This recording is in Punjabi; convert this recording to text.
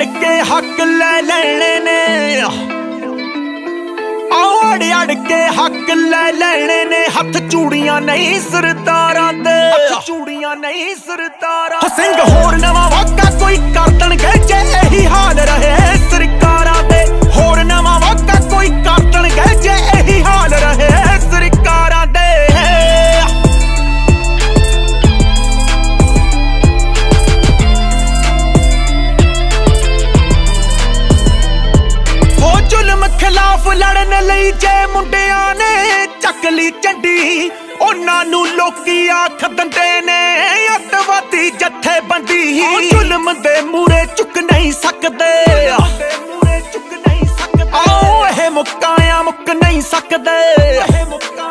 ਅੜ ਕੇ ਹੱਕ ਲੈ ਲੈਣੇ ਨੇ, ਅੜ ਕੇ ਹੱਕ ਲੈ ਲੈਣੇ ਨੇ। ਹੱਥ ਚੂੜੀਆਂ ਨਹੀਂ ਸਰਦਾਰਾਂ ਦੇ, ਹੱਥ ਚੂੜੀਆਂ ਨਹੀਂ ਸਰਦਾਰਾਂ। ਸਿੰਘ ਹੋਰ ਨਵਾਂ ਵਾਕਾ ਕੋਈ ਕਰ ਦੇਣਗੇ ਜੇ ਇਹੀ ਹਾਲ ਰਹੇ ਸਰਕਾਰਾਂ ਦੇ। ਹੋਰ ਨਵਾਂ ਵਾਕਾ ਕੋਈ ਕਰ ਦੇਣਗੇ ਜੇ ਇਹੀ ਹਾਲ ਰਹੇ ਸਰਕਾਰਾਂ ਦੇ। ਹੋ ਜ਼ੁਲਮ ਖਿਲਾਫ ਲੜਨ ਲਈ ਜੇ ਮੁੰਡਿਆਂ ਨੇ ਚੱਕ ਲਈ ਝੰਡੀ, ਉਹਨਾਂ ਨੂੰ ਲੋਕੀ ਆਖ ਦਿੰਦੇ ਨੇ ਅੱਤਵਾਦੀ ਜਥੇਬੰਦੀ। ਜ਼ੁਲਮ ਦੇ ਮੂਹਰੇ ਝੁਕ ਨਹੀਂ ਸਕਦੇ, ਆਓ ਇਹ ਮੁੱਕ ਨਹੀਂ ਸਕਦੇ।